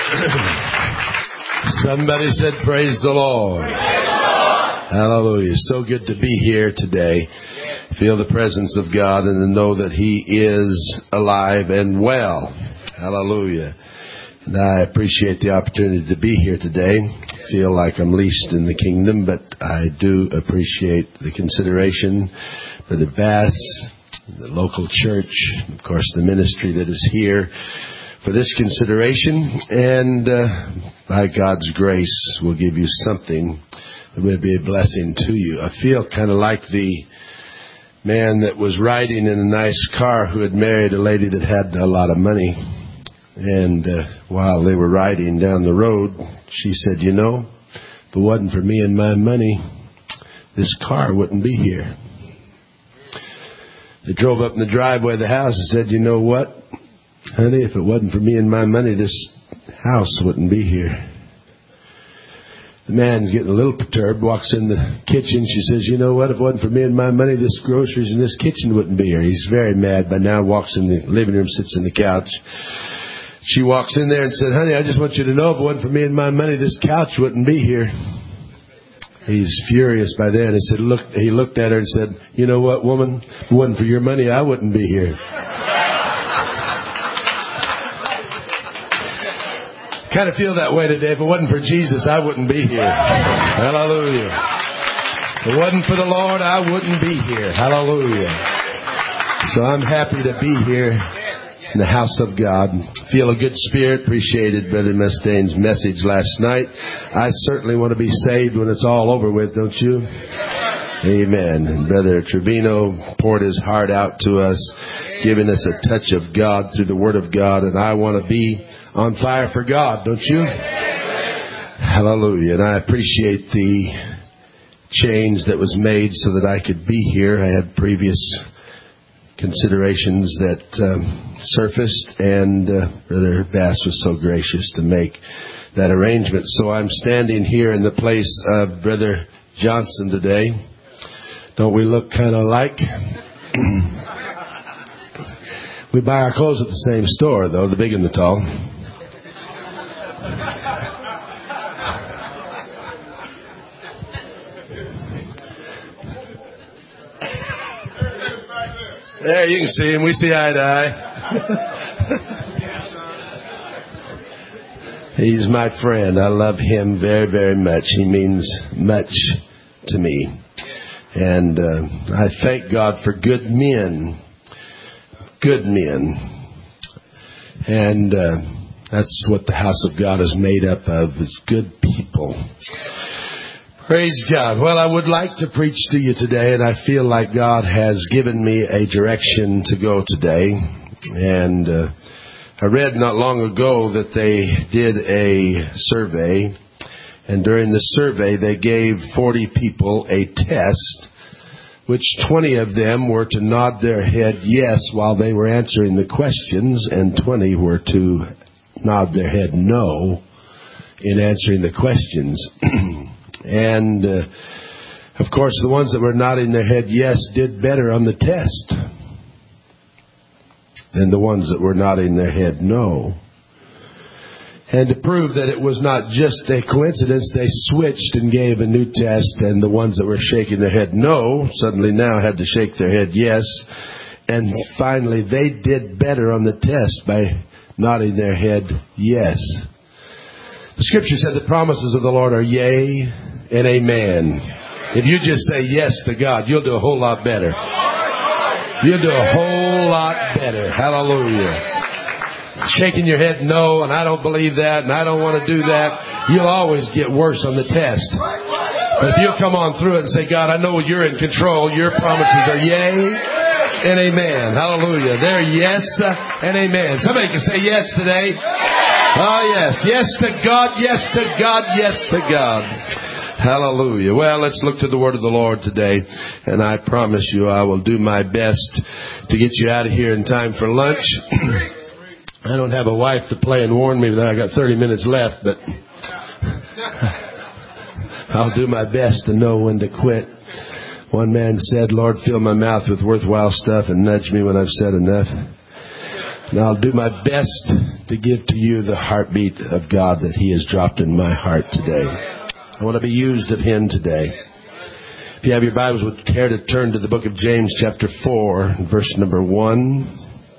Somebody said, praise the Lord. Hallelujah. So good to be here today. Feel the presence of God and to know that He is alive and well. Hallelujah. And I appreciate the opportunity to be here today. Feel like I'm least in the kingdom, but I do appreciate the consideration for the Bass, the local church, of course the ministry that is here for this consideration, and by God's grace will give you something that will be a blessing to you. I feel kind of like the man that was riding in a nice car who had married a lady that had a lot of money. And while they were riding down the road, she said, you know, if it wasn't for me and my money, this car wouldn't be here. They drove up in the driveway of the house and said, you know what, honey, if it wasn't for me and my money, this house wouldn't be here. The man's getting a little perturbed, walks in the kitchen. She says, you know what, if it wasn't for me and my money, this groceries in this kitchen wouldn't be here. He's very mad by now, walks in the living room, sits on the couch. She walks in there and said, honey, I just want you to know if it wasn't for me and my money, this couch wouldn't be here. He's furious by then. He looked at her and said, you know what, woman, if it wasn't for your money, I wouldn't be here. Kind of feel that way today. If it wasn't for Jesus, I wouldn't be here. Hallelujah. If it wasn't for the Lord, I wouldn't be here. Hallelujah. So I'm happy to be here in the house of God. Feel a good spirit. Appreciated Brother Mustaine's message last night. I certainly want to be saved when it's all over with, don't you? Amen. And Brother Trevino poured his heart out to us, giving us a touch of God through the Word of God. And I want to be on fire for God, don't you? Hallelujah. And I appreciate the change that was made so that I could be here. I had previous considerations that surfaced, and Brother Bass was so gracious to make that arrangement. So I'm standing here in the place of Brother Johnson today. Don't we look kind of alike? We buy our clothes at the same store, though, the big and the tall. There, you can see him. We see eye to eye. He's my friend. I love him very, very much. He means much to me. And I thank God for good men. Good men. And that's what the house of God is made up of, is good people. Praise God. Well, I would like to preach to you today, and I feel like God has given me a direction to go today. And I read not long ago that they did a survey, and during the survey they gave 40 people a test, which 20 of them were to nod their head yes while they were answering the questions, and 20 were to nod their head no in answering the questions. And, of course, the ones that were nodding their head yes did better on the test than the ones that were nodding their head no. And to prove that it was not just a coincidence, they switched and gave a new test, and the ones that were shaking their head no suddenly now had to shake their head yes. And finally, they did better on the test by nodding their head yes. The Scripture said the promises of the Lord are yea and amen. If you just say yes to God, you'll do a whole lot better. You'll do a whole lot better. Hallelujah. Shaking your head no, and I don't believe that, and I don't want to do that, you'll always get worse on the test. But if you'll come on through it and say, God, I know you're in control. Your promises are yea and amen. Hallelujah. They're yes and amen. Somebody can say yes today. Oh, yes. Yes to God. Yes to God. Yes to God. Hallelujah. Well, let's look to the word of the Lord today. And I promise you I will do my best to get you out of here in time for lunch. I don't have a wife to play and warn me that I got 30 minutes left, but I'll do my best to know when to quit. One man said, Lord, fill my mouth with worthwhile stuff and nudge me when I've said enough. And I'll do my best to give to you the heartbeat of God that He has dropped in my heart today. I want to be used of Him today. If you have your Bibles, would care to turn to the book of James chapter 4, verse number 1.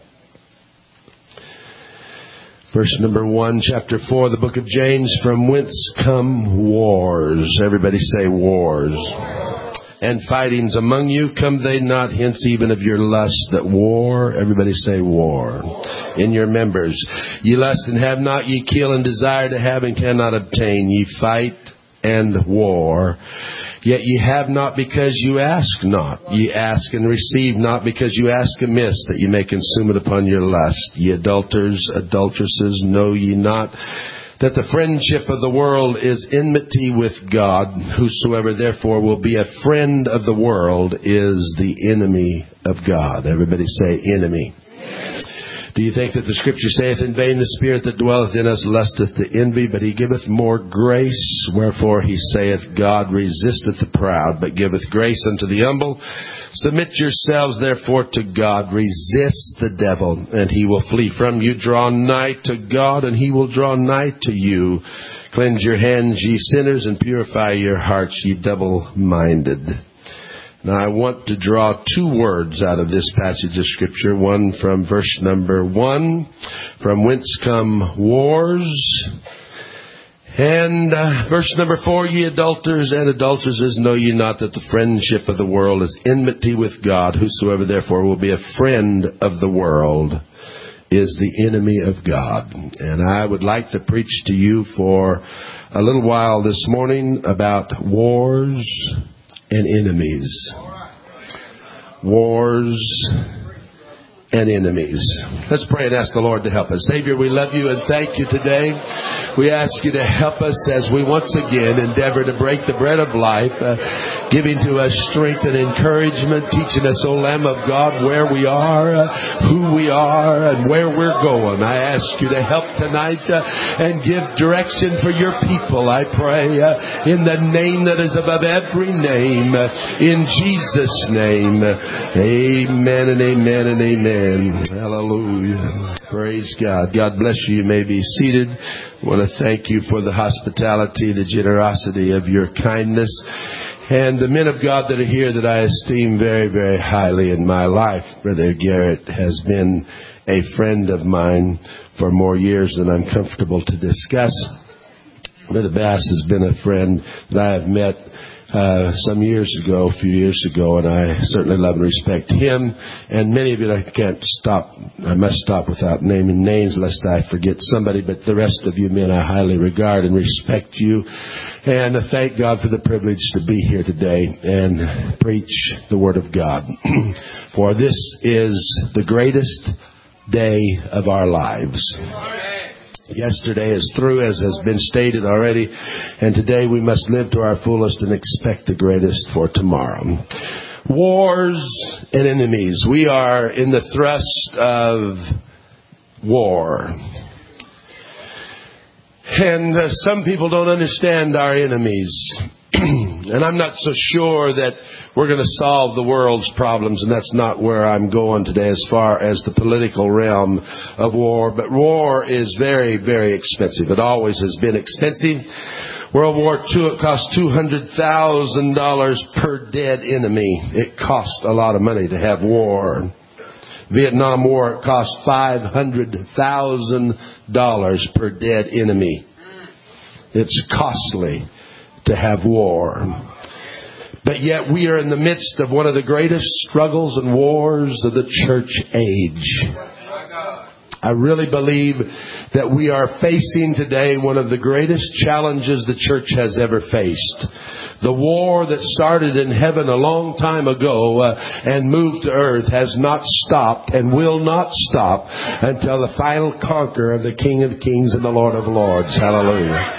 Verse number 1, chapter 4, the book of James. From whence come wars? Everybody say wars. And fightings among you, come they not hence even of your lust that war? Everybody say war. In your members. Ye lust and have not, ye kill and desire to have and cannot obtain. Ye fight and war. Yet ye have not because you ask not. Ye ask and receive not because you ask amiss, that ye may consume it upon your lust. Ye adulterers, adulteresses, know ye not that the friendship of the world is enmity with God? Whosoever therefore will be a friend of the world is the enemy of God. Everybody say enemy. Do you think that the Scripture saith, in vain the Spirit that dwelleth in us lusteth to envy, but He giveth more grace? Wherefore He saith, God resisteth the proud, but giveth grace unto the humble. Submit yourselves therefore to God. Resist the devil, and he will flee from you. Draw nigh to God, and He will draw nigh to you. Cleanse your hands, ye sinners, and purify your hearts, ye double-minded. Now, I want to draw two words out of this passage of Scripture. One from verse number 1, from whence come wars. And verse number 4, ye adulterers and adulteresses, know ye not that the friendship of the world is enmity with God? Whosoever therefore will be a friend of the world is the enemy of God. And I would like to preach to you for a little while this morning about wars and enemies. Wars and enemies. Let's pray and ask the Lord to help us. Savior, we love you and thank you today. We ask you to help us as we once again endeavor to break the bread of life, giving to us strength and encouragement, teaching us, O Lamb of God, where we are, who we are, and where we're going. I ask you to help tonight and give direction for your people, I pray, in the name that is above every name, in Jesus' name. Amen and amen and amen. Hallelujah. Praise God. God bless you. You may be seated. I want to thank you for the hospitality, the generosity of your kindness. And the men of God that are here that I esteem very, very highly in my life. Brother Garrett has been a friend of mine for more years than I'm comfortable to discuss. Brother Bass has been a friend that I have met some years ago, a few years ago, and I certainly love and respect him. And many of you, I must stop without naming names lest I forget somebody, but the rest of you men I highly regard and respect you. And I thank God for the privilege to be here today and preach the Word of God. For this is the greatest day of our lives. Yesterday is through, as has been stated already, and today we must live to our fullest and expect the greatest for tomorrow. Wars and enemies. We are in the thrust of war. And some people don't understand our enemies. And I'm not so sure that we're going to solve the world's problems, and that's not where I'm going today as far as the political realm of war. But war is very, very expensive. It always has been expensive. World War II, it cost $200,000 per dead enemy. It cost a lot of money to have war. Vietnam War, it cost $500,000 per dead enemy. It's costly to have war. But yet we are in the midst of one of the greatest struggles and wars of the church age. I really believe that we are facing today one of the greatest challenges the church has ever faced. The war that started in heaven a long time ago and moved to earth has not stopped and will not stop until the final conquer of the King of Kings and the Lord of Lords. Hallelujah.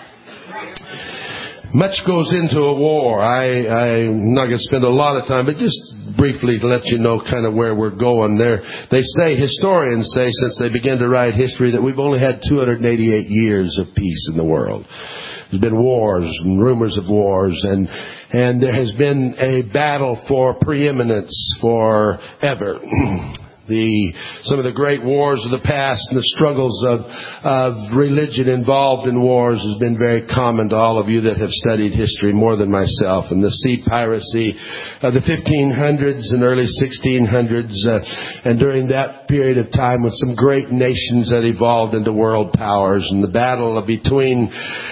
Much goes into a war. I'm not going to spend a lot of time, but just briefly to let you know kind of where we're going there. They say, historians say, since they began to write history, that we've only had 288 years of peace in the world. There's been wars and rumors of wars, and there has been a battle for preeminence forever. Some of the great wars of the past and the struggles of religion involved in wars has been very common to all of you that have studied history more than myself. And the sea piracy of the 1500s and early 1600s, and during that period of time with some great nations that evolved into world powers, and the battle between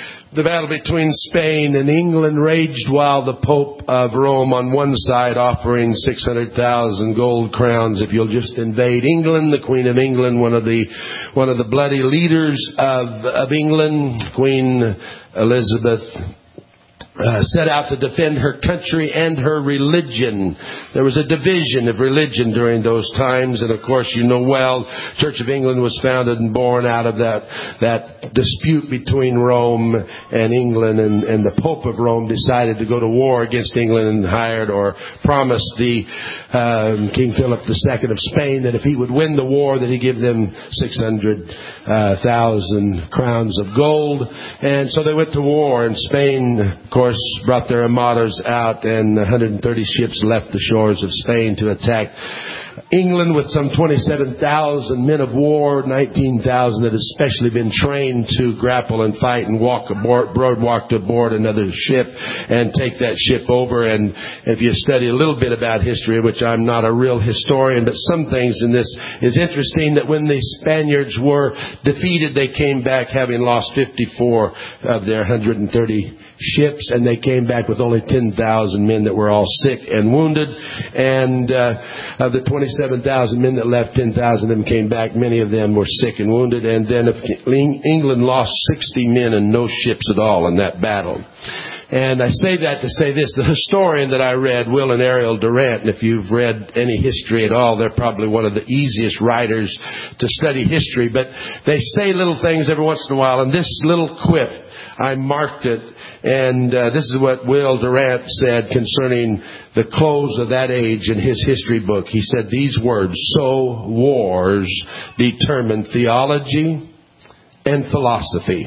Spain and England raged while the Pope of Rome on one side offering 600,000 gold crowns if you'll just invade England. The Queen of England, one of the bloody leaders of England, Queen Elizabeth, set out to defend her country and her religion. There was a division of religion during those times, and of course you know well, Church of England was founded and born out of that dispute between Rome and England, and the Pope of Rome decided to go to war against England and hired or promised the King Philip II of Spain that if he would win the war that he'd give them 600,000 crowns of gold. And so they went to war, and Spain, of course, brought their armadas out, and 130 ships left the shores of Spain to attack England with some 27,000 men of war, 19,000 that had especially been trained to grapple and fight and walk aboard another ship and take that ship over. And if you study a little bit about history, which I'm not a real historian, but some things in this is interesting, that when the Spaniards were defeated, they came back having lost 54 of their 130 ships, and they came back with only 10,000 men that were all sick and wounded. And of the 27,000 men that left, 10,000 of them came back. Many of them were sick and wounded. And then England lost 60 men and no ships at all in that battle. And I say that to say this. The historian that I read, Will and Ariel Durant, and if you've read any history at all, they're probably one of the easiest writers to study history. But they say little things every once in a while. And this little quip, I marked it. And this is what Will Durant said concerning the close of that age in his history book. He said these words: "So wars determine theology and philosophy.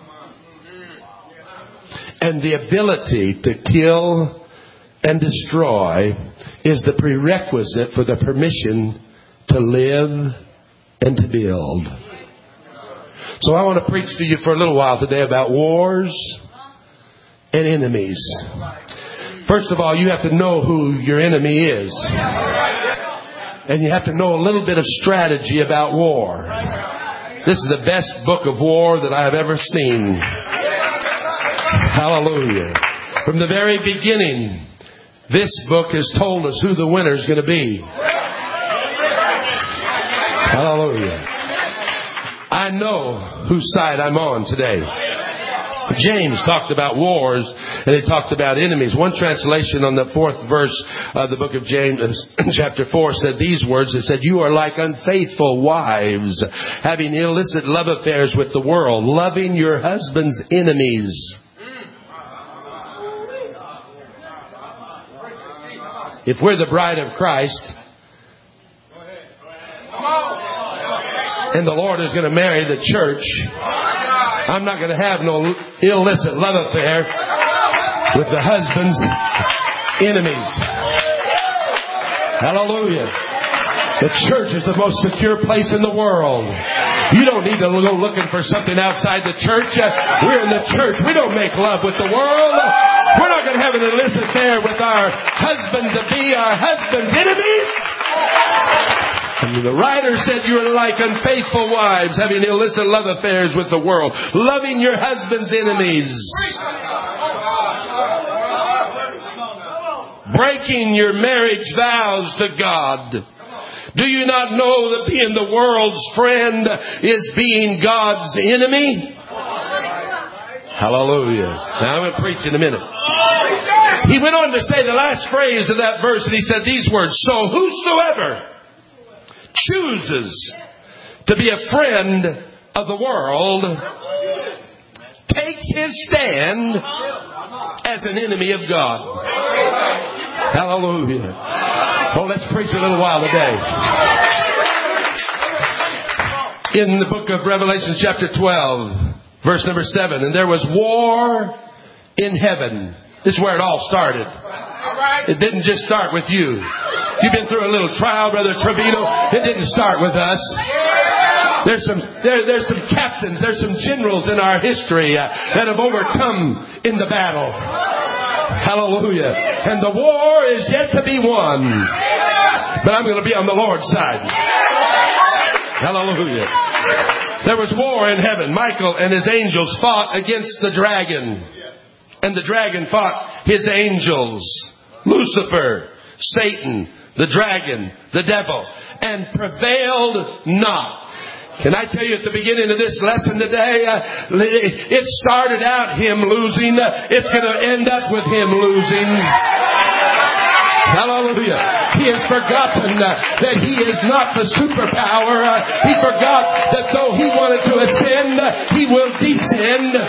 And the ability to kill and destroy is the prerequisite for the permission to live and to build." So I want to preach to you for a little while today about wars and enemies. First of all, you have to know who your enemy is. And you have to know a little bit of strategy about war. This is the best book of war that I have ever seen. Hallelujah. From the very beginning, this book has told us who the winner is going to be. Hallelujah. I know whose side I'm on today. James talked about wars, and he talked about enemies. One translation on the 4th verse of the book of James, chapter 4, said these words. It said, "You are like unfaithful wives, having illicit love affairs with the world, loving your husband's enemies." If we're the bride of Christ, and the Lord is going to marry the church, I'm not going to have no illicit love affair with the husband's enemies. Hallelujah. The church is the most secure place in the world. You don't need to go looking for something outside the church. We're in the church. We don't make love with the world. We're not going to have an illicit affair with our husband-to-be, our husband's enemies. And the writer said you are like unfaithful wives, having illicit love affairs with the world, loving your husband's enemies, breaking your marriage vows to God. Do you not know that being the world's friend is being God's enemy? Hallelujah. Now I'm going to preach in a minute. He went on to say the last phrase of that verse, and he said these words: "So whosoever chooses to be a friend of the world takes his stand as an enemy of God." Hallelujah. Oh, let's preach a little while today. In the book of Revelation chapter 12, verse number 7, "And there was war in heaven." This is where it all started. It didn't just start with you. You've been through a little trial, Brother Trevino. It didn't start with us. There's some captains, there's some generals in our history that have overcome in the battle. Hallelujah. And the war is yet to be won. But I'm going to be on the Lord's side. Hallelujah. There was war in heaven. Michael and his angels fought against the dragon. And the dragon fought his angels. Lucifer, Satan, the dragon, the devil, and prevailed not. Can I tell you at the beginning of this lesson today, it started out him losing. It's going to end up with him losing. Hallelujah. He has forgotten that he is not the superpower. He forgot that though he wanted to ascend, he will descend.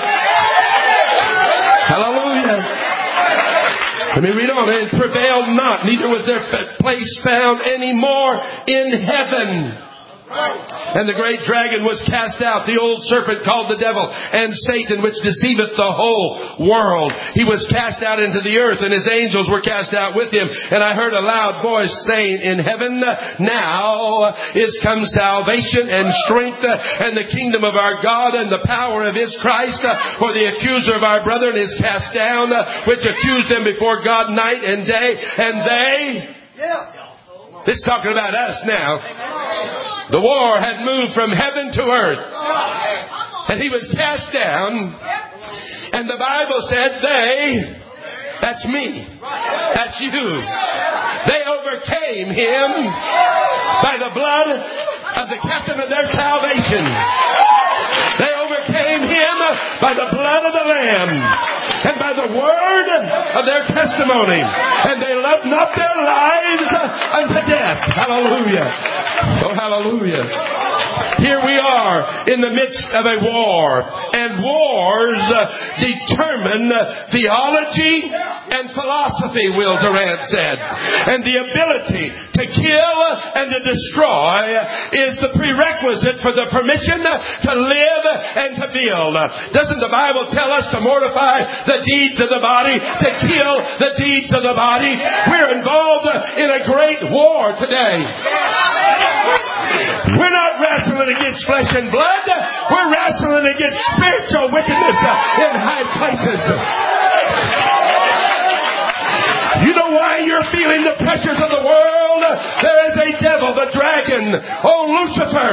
Hallelujah. Let me read on. And prevailed not, neither was their place found any more in heaven. And the great dragon was cast out, the old serpent called the devil, and Satan, which deceiveth the whole world. He was cast out into the earth, and his angels were cast out with him. And I heard a loud voice saying in heaven, now is come salvation and strength and the kingdom of our God and the power of his Christ. For the accuser of our brethren is cast down, which accused them before God night and day. And they... This is talking about us now. The war had moved from heaven to earth. And he was cast down. And the Bible said that's me. That's you. They overcame him by the blood of the captain of their salvation. They overcame him by the blood of the Lamb and by the word of their testimony. And they loved not their lives unto death. Hallelujah. Oh, hallelujah. Here we are in the midst of a war. And wars determine theology and philosophy, Will Durant said. And the ability to kill and to destroy is the prerequisite for the permission to live and to build. Doesn't the Bible tell us to mortify the deeds of the body, to kill the deeds of the body? We're involved in a great war today. We're not wrestling against flesh and blood. We're wrestling against spiritual wickedness in high places. You know why you're feeling the pressures of the world? There is a devil, the dragon, Lucifer.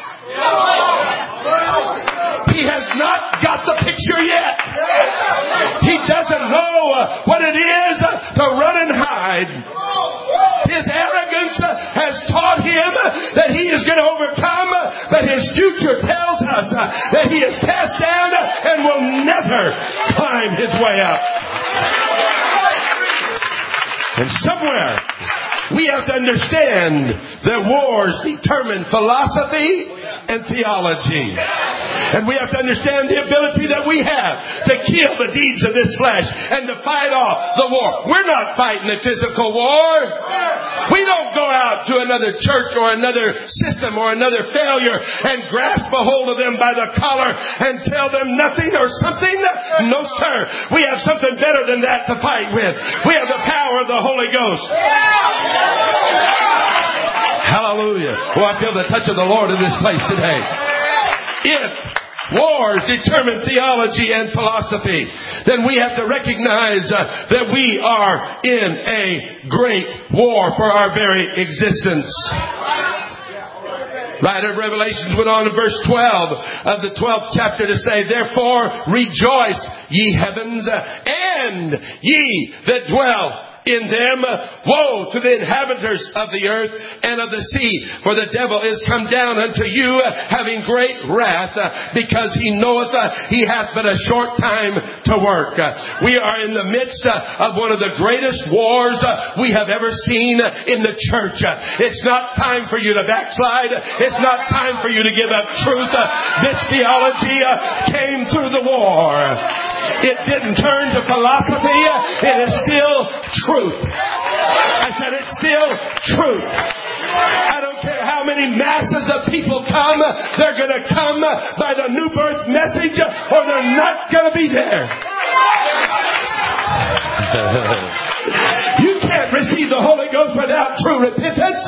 He has not got the picture yet. He doesn't know what it is to run and hide. His arrogance has taught him that he is going to overcome, but his future tells us that he is cast down and will never climb his way up. And somewhere we have to understand that wars determine philosophy and theology. And we have to understand the ability that we have to kill the deeds of this flesh and to fight off the war. We're not fighting a physical war. We don't go out to another church or another system or another failure and grasp a hold of them by the collar and tell them nothing or something. No, sir. We have something better than that to fight with. We have the power of the Holy Ghost. Hallelujah. Oh, I feel the touch of the Lord in this place today. If wars determine theology and philosophy, then we have to recognize that we are in a great war for our very existence. Writer of Revelations went on in verse 12 of the 12th chapter to say, therefore rejoice, ye heavens, and ye that dwell in them. Woe to the inhabitants of the earth and of the sea, for the devil is come down unto you, having great wrath, because he knoweth he hath but a short time to work. We are in the midst of one of the greatest wars we have ever seen in the church. It's not time for you to backslide. It's not time for you to give up truth. This theology came through the war. It didn't turn to philosophy. It is still truth. I said it's still truth. I don't care how many masses of people come. They're going to come by the new birth message or they're not going to be there. You can't receive the Holy Ghost without true repentance.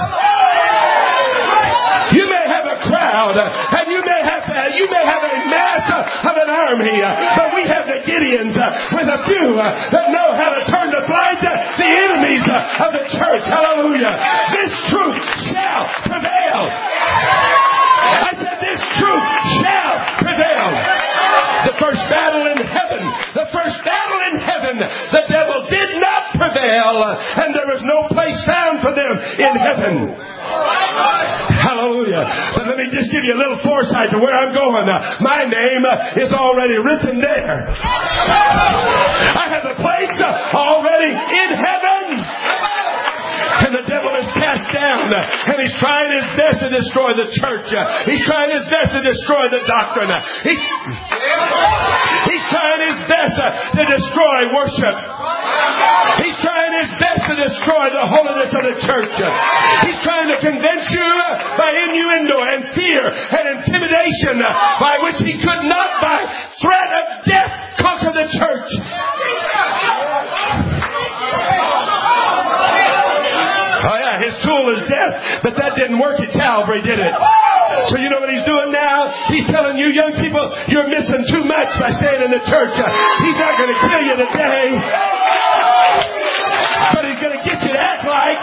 You may have a crowd, and you may have a mass of an army, but we have the Gideons with a few that know how to turn to flight the enemies of the church. Hallelujah! This truth shall prevail. I said, this truth shall prevail. The first battle in heaven, the devil did not prevail, and there was no place found for them in heaven. Hallelujah. But let me just give you a little foresight to where I'm going. My name is already written there. I have a place already in heaven. And the devil is cast down, and he's trying his best to destroy the church. He's trying his best to destroy the doctrine. He's trying his best to destroy worship. He's trying his best to destroy the holiness of the church. He's trying to convince you by innuendo and fear and intimidation by which he could not by threat of death conquer the church. Oh yeah, his tool is death, but that didn't work at Calvary, did it? So you know what he's doing now? He's telling you young people, you're missing too much by staying in the church. He's not going to kill you today, but he's going to get you to act like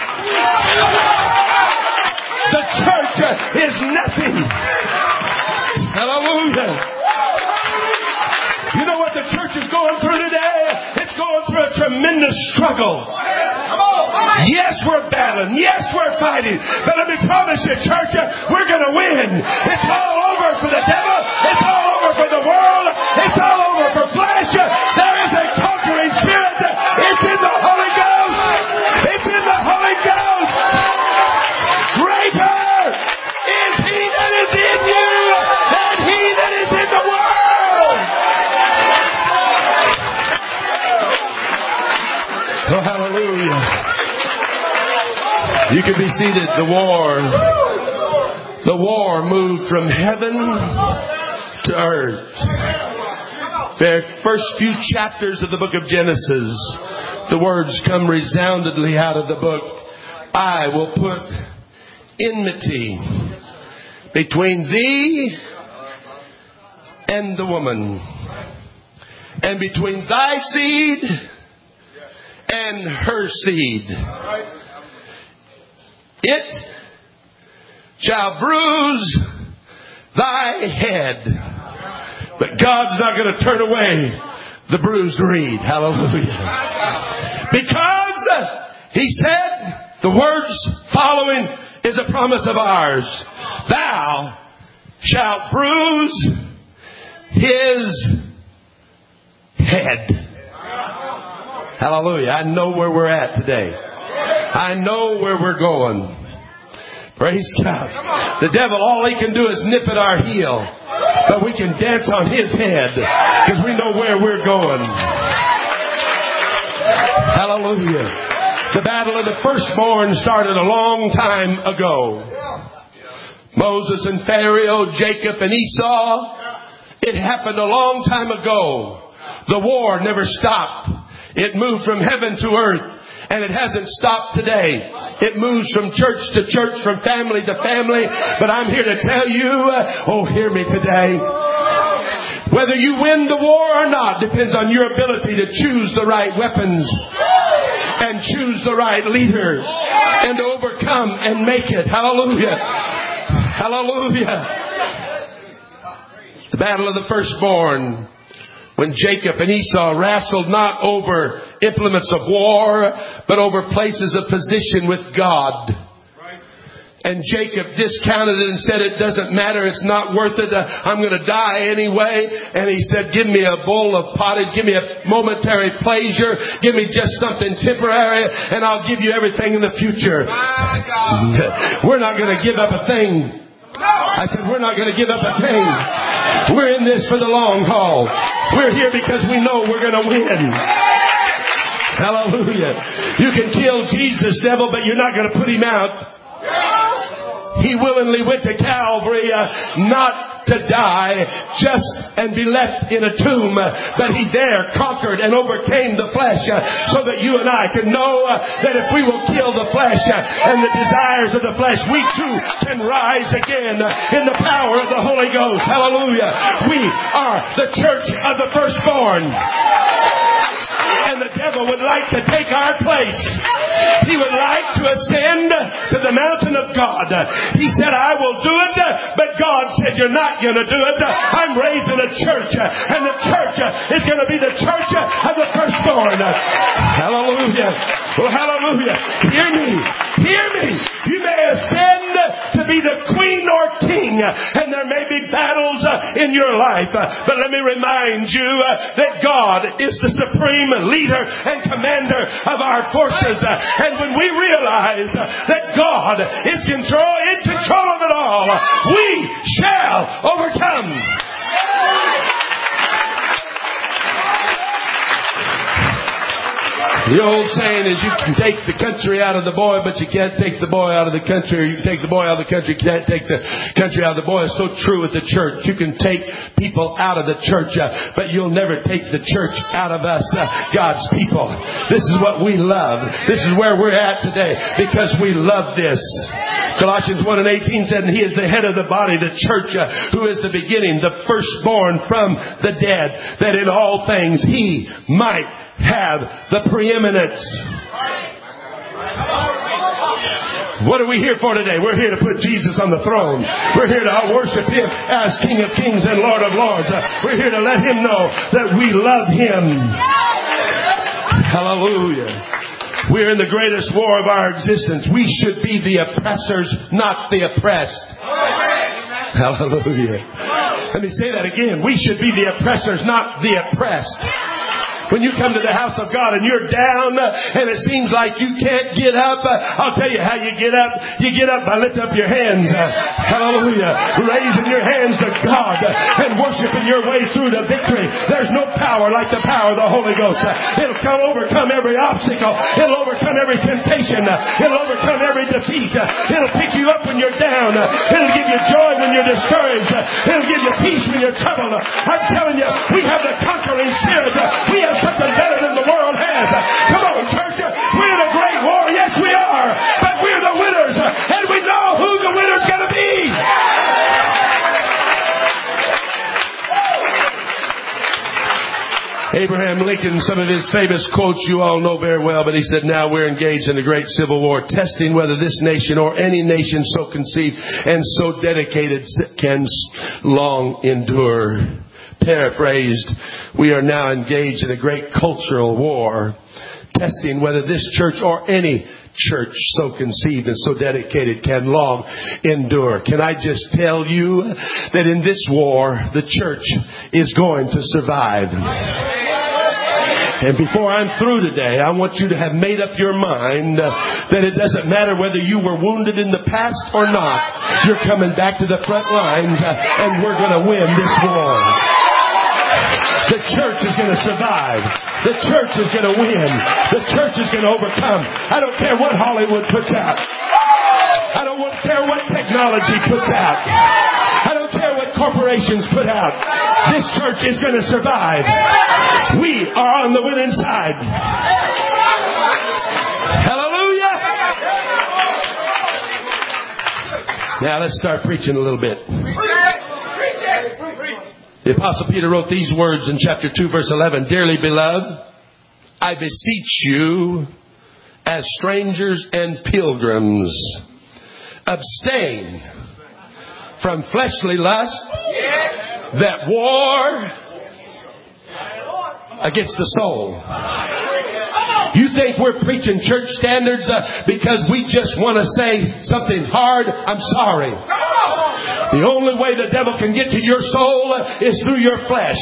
the church is nothing. Hallelujah. You know what the church is going through today? It's going through a tremendous struggle. Yes, we're battling. Yes, we're fighting. But let me promise you, church, we're going to win. It's all over for the devil. It's all over for the world. It's all over for flesh. There is a conquering spirit. It's in the Holy Ghost. It's in the Holy Ghost. Greater is He that is in you than he that is in the world. Oh, hallelujah. You can be seated. The war moved from heaven to earth. The first few chapters of the book of Genesis, the words come resoundingly out of the book. I will put enmity between thee and the woman, and between thy seed and her seed. It shall bruise thy head. But God's not going to turn away the bruised reed. Hallelujah. Because He said, the words following is a promise of ours. Thou shalt bruise his head. Hallelujah. I know where we're at today. I know where we're going. Praise God. The devil, all he can do is nip at our heel. But we can dance on his head because we know where we're going. Hallelujah. The battle of the firstborn started a long time ago. Moses and Pharaoh, Jacob and Esau. It happened a long time ago. The war never stopped. It moved from heaven to earth. And it hasn't stopped today. It moves from church to church, from family to family. But I'm here to tell you, hear me today. Whether you win the war or not depends on your ability to choose the right weapons and choose the right leader and overcome and make it. Hallelujah. Hallelujah. The battle of the firstborn. When Jacob and Esau wrestled not over implements of war, but over places of position with God. And Jacob discounted it and said, it doesn't matter, it's not worth it, I'm going to die anyway. And he said, give me a bowl of pottage, give me a momentary pleasure, give me just something temporary, and I'll give you everything in the future. We're not going to give up a thing. I said, we're not going to give up a thing. We're in this for the long haul. We're here because we know we're going to win. Hallelujah. You can kill Jesus, devil, but you're not going to put him out. He willingly went to Calvary, not to die just and be left in a tomb, but He there conquered and overcame the flesh so that you and I can know that if we will kill the flesh and the desires of the flesh, we too can rise again in the power of the Holy Ghost. Hallelujah. We are the church of the firstborn. And the devil would like to take our place. He would like to ascend to the mountain of God. He said, I will do it, but God said, you're not going to do it. I'm raising a church, and the church is going to be the church of the firstborn. Hallelujah. Oh, hallelujah. Hear me. Hear me. You may ascend to be the queen or king, and there may be battles in your life, but let me remind you that God is the supreme leader and commander of our forces. And when we realize that God is in control of it all, we shall overcome. The old saying is you can take the country out of the boy, but you can't take the boy out of the country. Or you can take the boy out of the country, you can't take the country out of the boy. It's so true with the church. You can take people out of the church, but you'll never take the church out of us, God's people. This is what we love. This is where we're at today because we love this. Colossians 1:18 said, and He is the head of the body, the church, who is the beginning, the firstborn from the dead, that in all things He might have the preeminence. What are we here for today? We're here to put Jesus on the throne. We're here to worship Him as King of Kings and Lord of Lords. We're here to let Him know that we love Him. Hallelujah. We're in the greatest war of our existence. We should be the oppressors, not the oppressed. Hallelujah. Let me say that again. We should be the oppressors, not the oppressed. When you come to the house of God and you're down and it seems like you can't get up, I'll tell you how you get up. You get up by lifting up your hands. Hallelujah. Raising your hands to God and worshiping your way through to victory. There's no power like the power of the Holy Ghost. It'll overcome every obstacle. It'll overcome every temptation. It'll overcome every defeat. It'll pick you up when you're down. It'll give you joy when you're discouraged. It'll give you peace when you're troubled. I'm telling you, we have the conquering spirit. We have something better than the world has. Come on, church. We're in a great war. Yes, we are. But we're the winners. And we know who the winner's going to be. Abraham Lincoln, some of his famous quotes you all know very well, but he said, now we're engaged in a great civil war, testing whether this nation or any nation so conceived and so dedicated can long endure. Paraphrased, we are now engaged in a great cultural war, testing whether this church or any church so conceived and so dedicated can long endure. Can I just tell you that in this war, the church is going to survive. And before I'm through today, I want you to have made up your mind that it doesn't matter whether you were wounded in the past or not. You're coming back to the front lines and we're going to win this war. The church is going to survive. The church is going to win. The church is going to overcome. I don't care what Hollywood puts out. I don't care what technology puts out. I don't care what corporations put out. This church is going to survive. We are on the winning side. Hallelujah. Now let's start preaching a little bit. The Apostle Peter wrote these words in chapter 2, verse 11. Dearly beloved, I beseech you, as strangers and pilgrims, abstain from fleshly lust that war against the soul. You think we're preaching church standards because we just want to say something hard? I'm sorry. The only way the devil can get to your soul is through your flesh.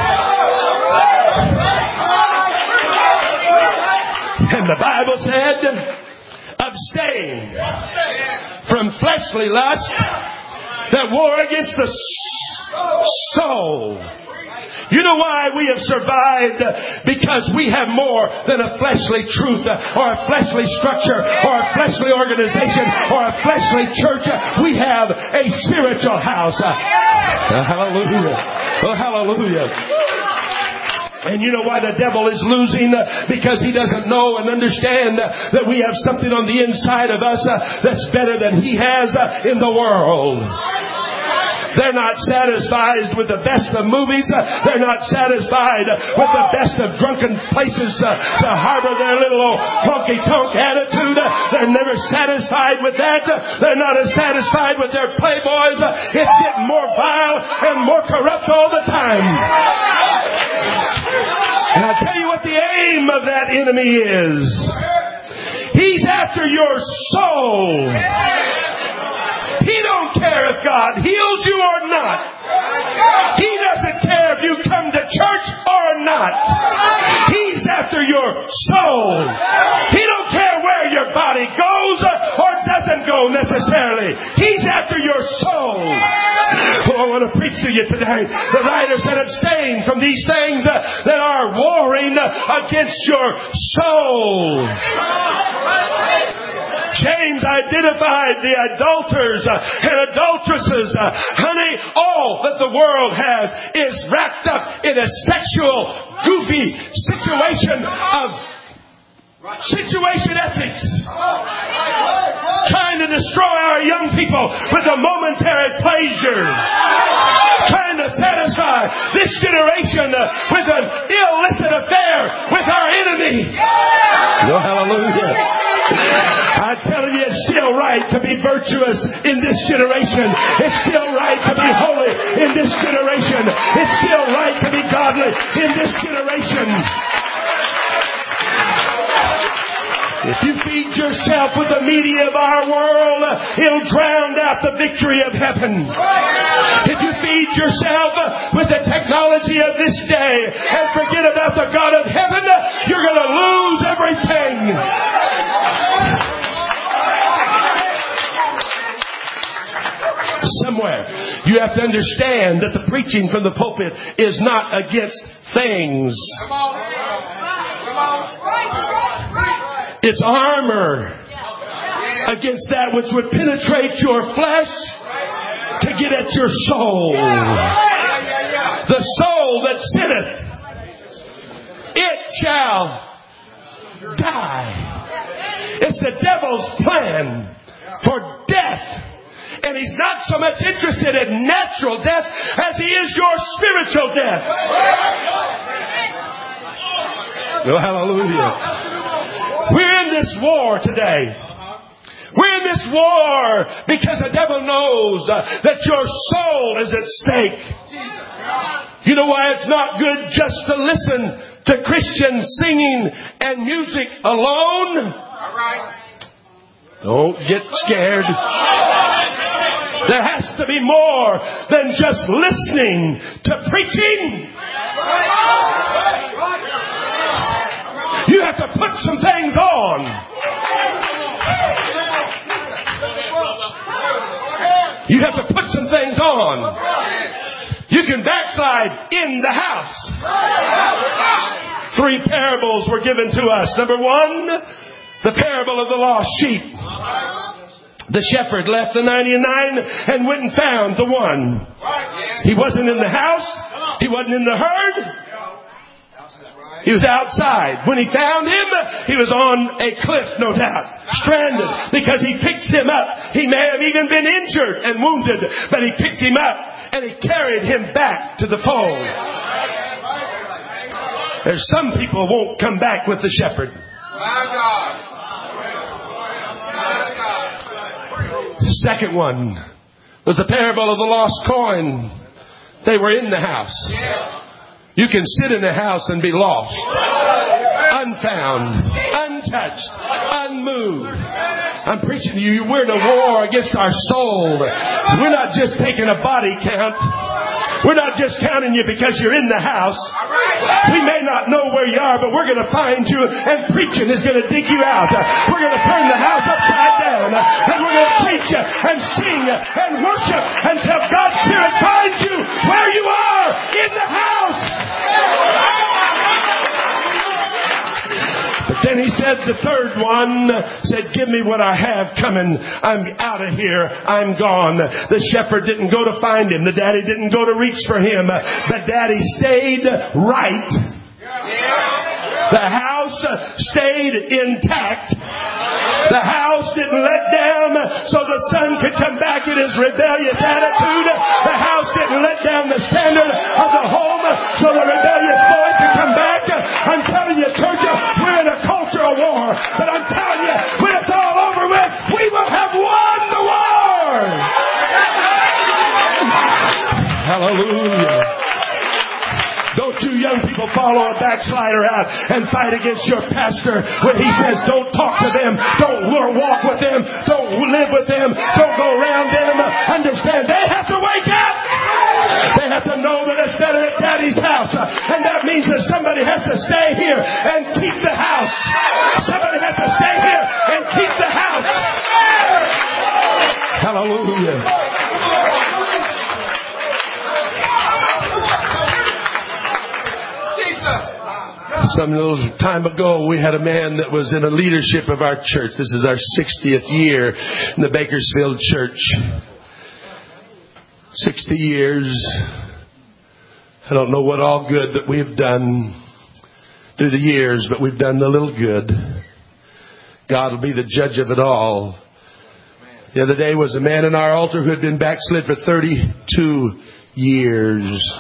And the Bible said, abstain from fleshly lust that war against the soul. You know why we have survived? Because we have more than a fleshly truth or a fleshly structure or a fleshly organization or a fleshly church. We have a spiritual house. Hallelujah. Oh, hallelujah. And you know why the devil is losing? Because he doesn't know and understand that we have something on the inside of us that's better than he has in the world. They're not satisfied with the best of movies. They're not satisfied with the best of drunken places to harbor their little honky-tonk attitude. They're never satisfied with that. They're not as satisfied with their playboys. It's getting more vile and more corrupt all the time. And I'll tell you what the aim of that enemy is. He's after your soul. He don't care if God heals you or not. He doesn't care if you come to church or not. He's after your soul. He don't care where your body goes or doesn't go necessarily. He's after your soul. Oh, I want to preach to you today. The writer said, abstain from these things that are warring against your soul. James identified the adulterers and adulteresses. Honey, all that the world has is wrapped up in a sexual, goofy situation of situation ethics. Trying to destroy our young people with a momentary pleasure. Trying to satisfy this generation with an illicit affair with our enemy. Oh, hallelujah. I'm telling you, it's still right to be virtuous in this generation. It's still right to be holy in this generation. It's still right to be godly in this generation. If you feed yourself with the media of our world, it'll drown out the victory of heaven. If you feed yourself with the technology of this day and forget about the God of heaven, you're going to lose everything. Somewhere you have to understand that the preaching from the pulpit is not against things. It's armor against that which would penetrate your flesh to get at your soul. The soul that sinneth, it shall die. It's the devil's plan for death. And he's not so much interested in natural death as he is your spiritual death. Oh, hallelujah. We're in this war today. We're in this war because the devil knows that your soul is at stake. You know why it's not good just to listen to Christian singing and music alone? Don't get scared. There has to be more than just listening to preaching. You have to put some things on. You have to put some things on. You can backslide in the house. 3 parables were given to us. Number 1, the parable of the lost sheep. The shepherd left the 99 and went and found the one. He wasn't in the house. He wasn't in the herd. He was outside. When he found him, he was on a cliff, no doubt. Stranded. Because he picked him up. He may have even been injured and wounded. But he picked him up and he carried him back to the fold. There's some people won't come back with the shepherd. The second one was the parable of the lost coin. They were in the house. You can sit in a house and be lost, unfound, untouched, unmoved. I'm preaching to you. We're in a war against our soul. We're not just taking a body count. We're not just counting you because you're in the house. We may not know where you are, but we're going to find you, and preaching is going to dig you out. We're going to turn the house upside down, and we're going to preach and sing and worship until God's Spirit finds you where you are in the house. he said, the third one said, give me what I have coming. I'm out of here. I'm gone. The shepherd didn't go to find him. The daddy didn't go to reach for him. But daddy stayed right. The house stayed intact. The house didn't let down so the son could come back in his rebellious attitude. The house didn't let down the standard of the home so the rebellious boy could come back. I'm telling you, church, we're in a cultural war. But I'm telling you, when it's all over with, we will have won the war. Hallelujah. Don't you young people follow a backslider out and fight against your pastor when he says don't talk to them, don't walk with them, don't live with them, don't go around them. Understand, they have to wake up. They have to know that it's better at Daddy's house. And that means that somebody has to stay here and keep the house. Somebody has to stay here and keep the house. Hallelujah. Some little time ago, we had a man that was in the leadership of our church. This is our 60th year in the Bakersfield church. 60 years. I don't know what all good that we've done through the years, but we've done a little good. God will be the judge of it all. The other day was a man in our altar who had been backslid for 32 years.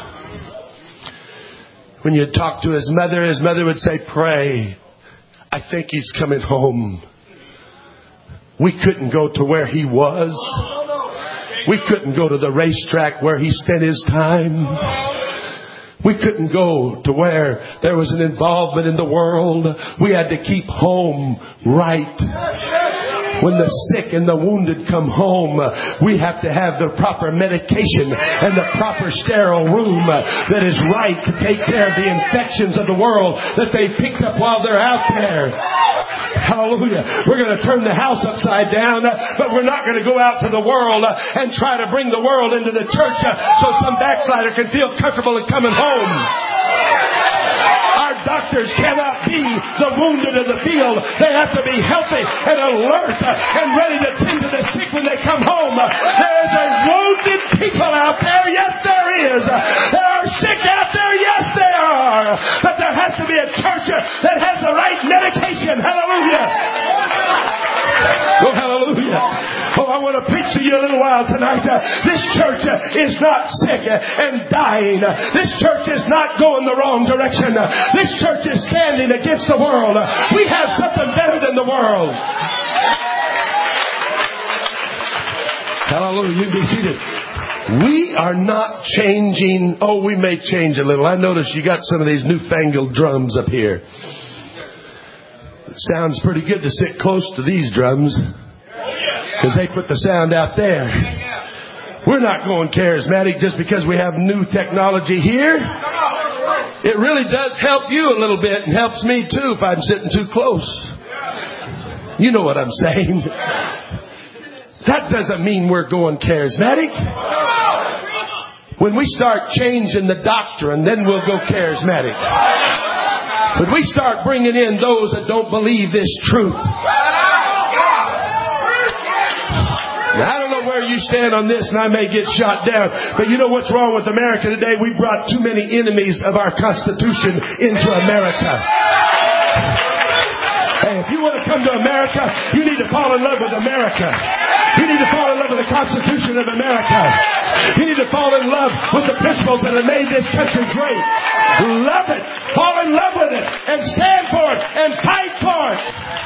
When you talk to his mother would say, pray. I think he's coming home. We couldn't go to where he was. We couldn't go to the racetrack where he spent his time. We couldn't go to where there was an involvement in the world. We had to keep home right. When the sick and the wounded come home, we have to have the proper medication and the proper sterile room that is right to take care of the infections of the world that they picked up while they're out there. Hallelujah. We're going to turn the house upside down, but we're not going to go out to the world and try to bring the world into the church so some backslider can feel comfortable in coming home. Our doctors cannot be the wounded of the field. They have to be healthy and alert and ready to tend to the sick when they come home. There's a wounded people out there. Yes, there is. There are sick out there. Yes, there are. But there has to be a church that has the right medication. Hallelujah. Oh, hallelujah. Oh, I want to preach to you a little while tonight. This church is not sick and dying. This church is not going the wrong direction. This church is standing against the world. We have something better than the world. Hallelujah. You can be seated. We are not changing. Oh, we may change a little. I notice you got some of these newfangled drums up here. It sounds pretty good to sit close to these drums because they put the sound out there. We're not going charismatic just because we have new technology here. It really does help you a little bit and helps me too if I'm sitting too close. You know what I'm saying. That doesn't mean we're going charismatic. When we start changing the doctrine, then we'll go charismatic. But we start bringing in those that don't believe this truth. Now, I don't know where you stand on this, and I may get shot down. But you know what's wrong with America today? We brought too many enemies of our Constitution into America. Hey, if you want to come to America, you need to fall in love with America. You need to fall in love with the Constitution of America. You need to fall in love with the principles that have made this country great. Love it. Fall in love with it. And stand for it. And fight for it.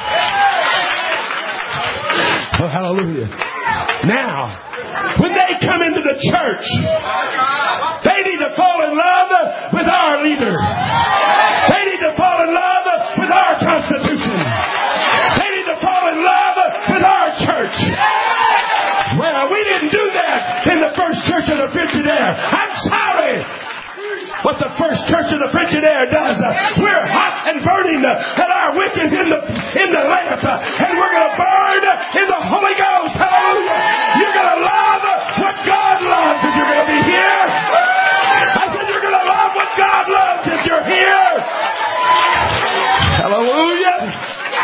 Oh, hallelujah. Now, when they come into the church, they need to fall in love with our leader. They need to fall in love with our Constitution. They need to fall in love with our church. Well, we didn't do that in the first church of the Frigidaire. I'm sorry. What the first church of the Frigidaire does, we're hot and burning, and our wick is in the lamp, and we're going to burn in the Holy Ghost. Hallelujah. You're going to love what God loves if you're going to be here. I said you're going to love what God loves if you're here. Hallelujah.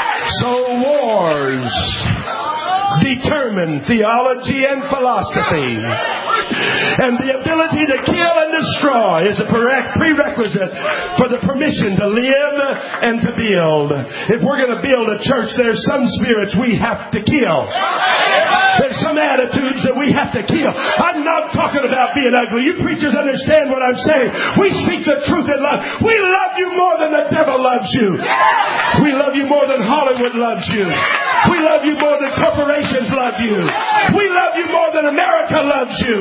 sermon, theology, and philosophy. And the ability to kill and destroy is a prerequisite for the permission to live and to build. If we're going to build a church, there's some spirits we have to kill. There's some attitudes that we have to kill. I'm not talking about being ugly. You preachers understand what I'm saying. We speak the truth in love. We love you more than the devil loves you. We love you more than Hollywood loves you. We love you more than corporations love you. We love you more than America loves you.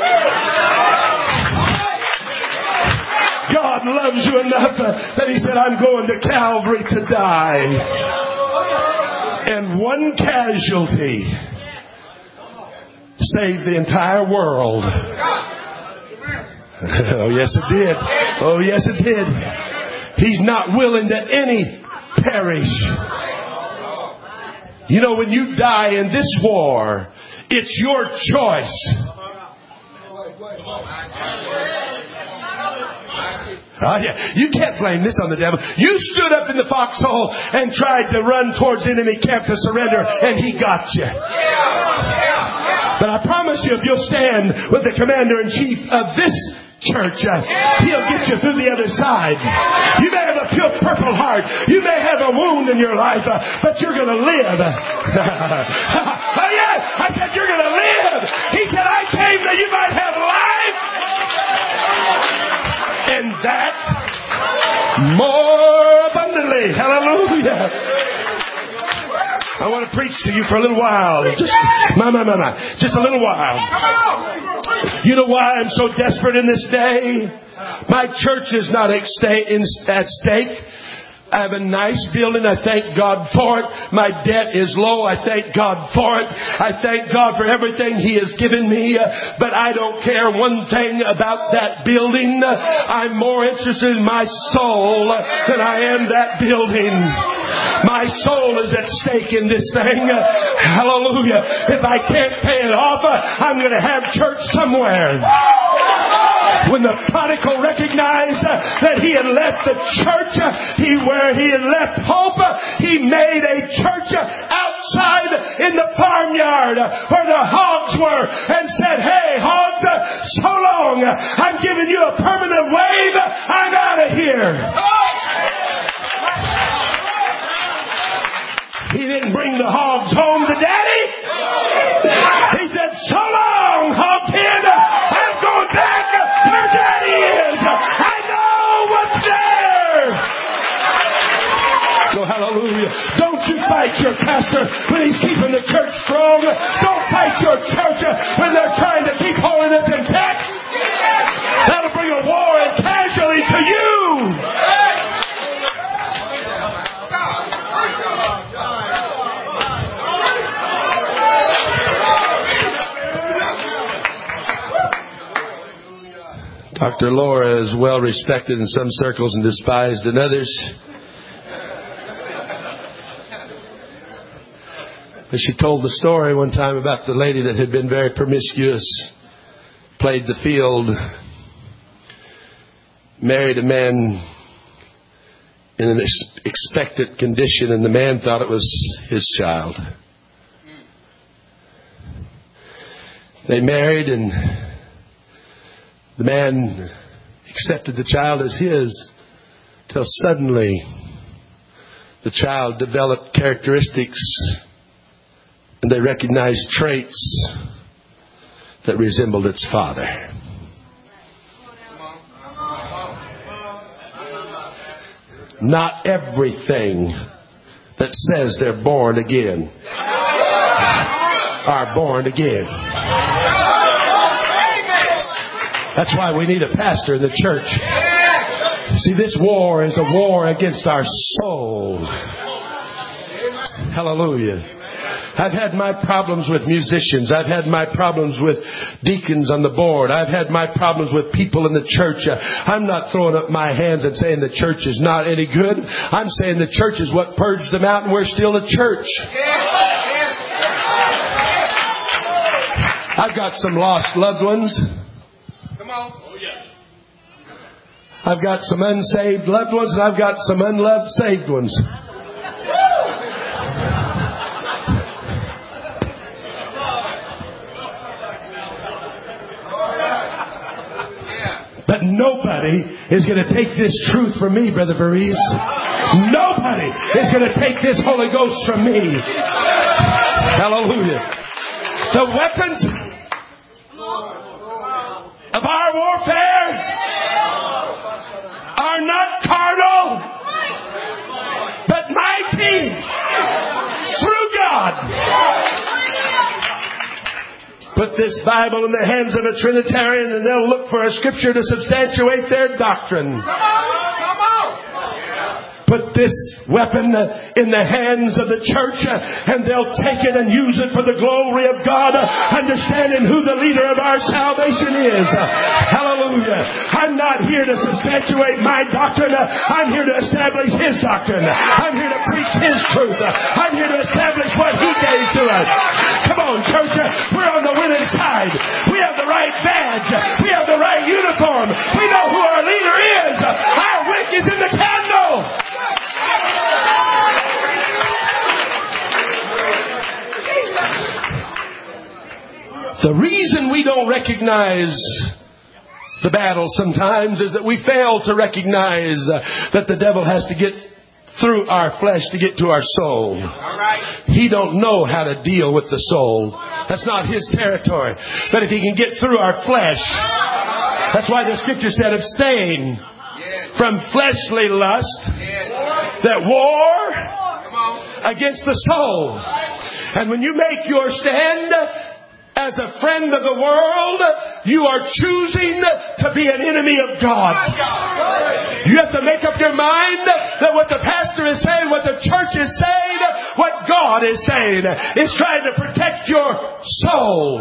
God loves you enough that He said, I'm going to Calvary to die. And one casualty saved the entire world. Oh, yes, it did. Oh, yes, it did. He's not willing that any perish. You know, when you die in this war, it's your choice. Yeah. You can't blame this on the devil. You stood up in the foxhole and tried to run towards enemy camp to surrender, and he got you. But I promise you, if you'll stand with the commander-in-chief of this church, he'll get you through the other side. You may have a pure purple heart. You may have a wound in your life, but you're going to live. Oh yeah, I said you're going to live. He said, I came that you might have life. And that more abundantly. Hallelujah. I want to preach to you for a little while. Just a little while. You know why I'm so desperate in this day? My church is not at stake. I have a nice building. I thank God for it. My debt is low. I thank God for it. I thank God for everything He has given me. But I don't care one thing about that building. I'm more interested in my soul than I am that building. My soul is at stake in this thing. Hallelujah. If I can't pay it off, I'm going to have church somewhere. When the prodigal recognized that he had left the church, where he had left hope, he made a church outside in the farmyard where the hogs were and said, hey, hogs, so long. I'm giving you a permanent wave. I'm out of here. He didn't bring the hogs home to Daddy. He said, so long, hog kid. I'm going back where Daddy is. I know what's there. So hallelujah. Don't you fight your pastor when he's keeping the church strong. Don't fight your church when they're trying to keep holiness intact. That'll bring a war and casualty to you. Dr. Laura is well respected in some circles and despised in others. But she told the story one time about the lady that had been very promiscuous, played the field, married a man in an expectant condition, and the man thought it was his child. They married, and the man accepted the child as his, till suddenly the child developed characteristics and they recognized traits that resembled its father. Not everything that says they're born again are born again. That's why we need a pastor in the church. See, this war is a war against our soul. Hallelujah. I've had my problems with musicians. I've had my problems with deacons on the board. I've had my problems with people in the church. I'm not throwing up my hands and saying the church is not any good. I'm saying the church is what purged them out, and we're still a church. I've got some lost loved ones. Come on. Oh, yeah. I've got some unsaved loved ones, and I've got some unloved saved ones. And nobody is going to take this truth from me, Brother Burries. Nobody is going to take this Holy Ghost from me. Hallelujah. The weapons of our warfare are not carnal, but mighty through God. Put this Bible in the hands of a Trinitarian and they'll look for a scripture to substantiate their doctrine. Put this weapon in the hands of the church and they'll take it and use it for the glory of God, understanding who the leader of our salvation is. Hallelujah. I'm not here to substantiate my doctrine. I'm here to establish His doctrine. I'm here to preach His truth. I'm here to establish what He gave to us. Come on, church. We're on the winning side. We have the right badge. We have the right uniform. We know who our leader is. Our wick is in the candle. The reason we don't recognize the battle sometimes is that we fail to recognize that the devil has to get through our flesh to get to our soul. He don't know how to deal with the soul. That's not his territory. But if he can get through our flesh, that's why the scripture said abstain from fleshly lust that war against the soul. And when you make your stand as a friend of the world, you are choosing to be an enemy of God. You have to make up your mind that what the pastor is saying, what the church is saying, what God is saying is trying to protect your soul.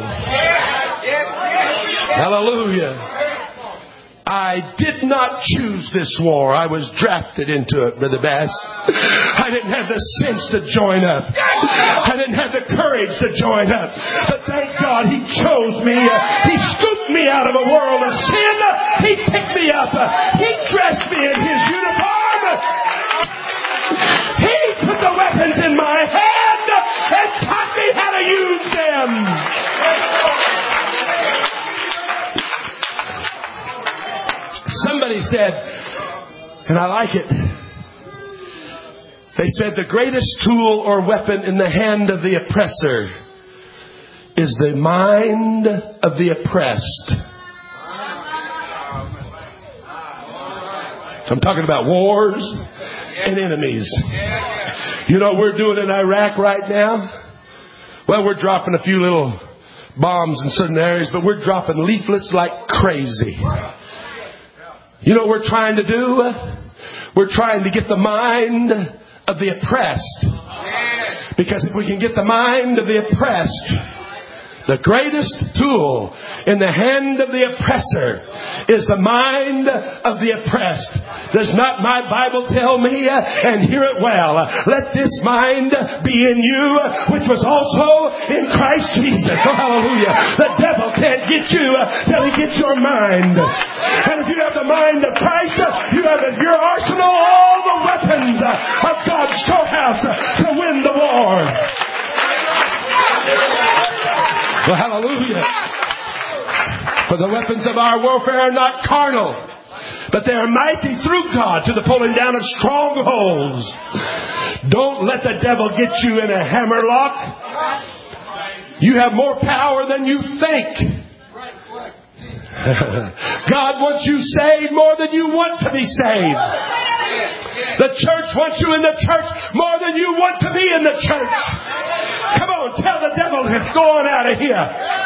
Hallelujah. I did not choose this war. I was drafted into it, Brother Bass. I didn't have the sense to join up. I didn't have the courage to join up. But thank God He chose me. He scooped me out of a world of sin. He picked me up. He dressed me in His uniform. He put the weapons in my hand and taught me how to use them. Somebody said, and I like it, they said the greatest tool or weapon in the hand of the oppressor is the mind of the oppressed. So I'm talking about wars and enemies. You know what we're doing in Iraq right now? Well, we're dropping a few little bombs in certain areas, but we're dropping leaflets like crazy. You know what we're trying to do? We're trying to get the mind of the oppressed. Because if we can get the mind of the oppressed, the greatest tool in the hand of the oppressor is the mind of the oppressed. Does not my Bible tell me, and hear it well, let this mind be in you, which was also in Christ Jesus. Oh, hallelujah. The devil can't get you till he gets your mind. And if you have the mind of Christ, you have at your arsenal all the weapons of God's storehouse to win the war. Well, hallelujah. For the weapons of our warfare are not carnal, but they are mighty through God to the pulling down of strongholds. Don't let the devil get you in a hammerlock. You have more power than you think. God wants you saved more than you want to be saved. The church wants you in the church more than you want to be in the church. Come on, tell the devil to go on out of here.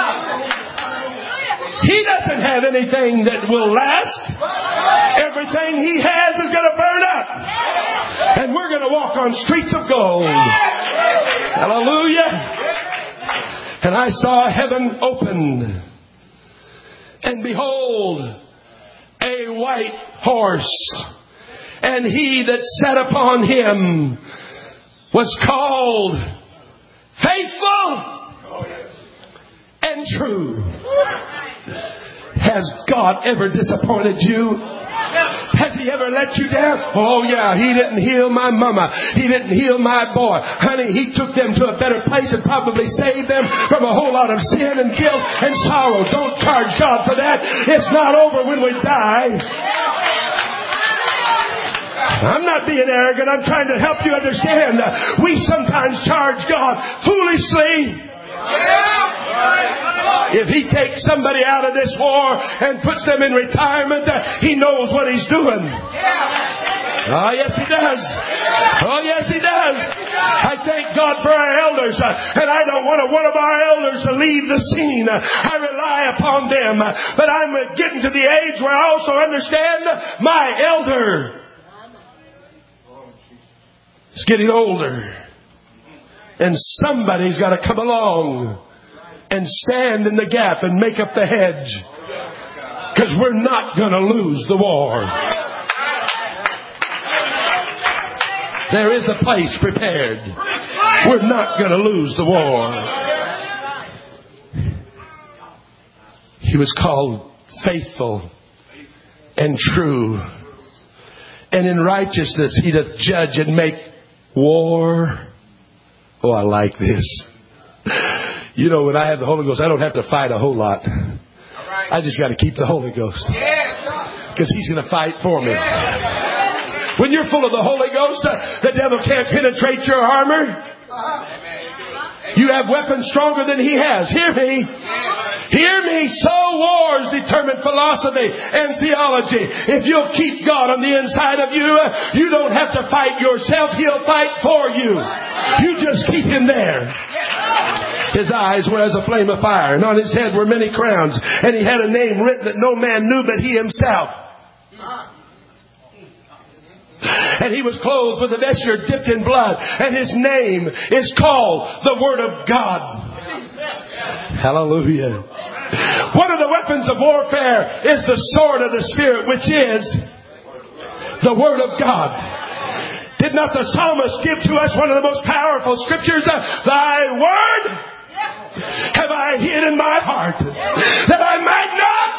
He doesn't have anything that will last. Everything he has is going to burn up. And we're going to walk on streets of gold. Hallelujah. And I saw heaven opened. And behold, a white horse. And he that sat upon him was called Faithful and True. Has God ever disappointed you? Has He He ever let you down? Oh yeah, He didn't heal my mama. He didn't heal my boy. Honey, He took them to a better place and probably saved them from a whole lot of sin and guilt and sorrow. Don't charge God for that. It's not over when we die. I'm not being arrogant. I'm trying to help you understand. We sometimes charge God foolishly. If He takes somebody out of this war and puts them in retirement, He knows what He's doing. Oh, yes, He does. Oh, yes, He does. I thank God for our elders. And I don't want one of our elders to leave the scene. I rely upon them. But I'm getting to the age where I also understand my elder is getting older. And somebody's got to come along and stand in the gap and make up the hedge. Because we're not going to lose the war. There is a place prepared. We're not going to lose the war. He was called faithful and true. And in righteousness He doth judge and make war. Oh, I like this. You know, when I have the Holy Ghost, I don't have to fight a whole lot. I just got to keep the Holy Ghost. Because He's going to fight for me. When you're full of the Holy Ghost, the devil can't penetrate your armor. You have weapons stronger than he has. Hear me. Hear me. So wars determine philosophy and theology. If you'll keep God on the inside of you, you don't have to fight yourself. He'll fight for you. You just keep Him there. His eyes were as a flame of fire, and on His head were many crowns, and He had a name written that no man knew but He Himself. And He was clothed with a vesture dipped in blood, and His name is called the Word of God. Hallelujah. One of the weapons of warfare is the sword of the Spirit, which is the Word of God. Did not the psalmist give to us one of the most powerful scriptures? Thy Word have I hid in my heart, that I might not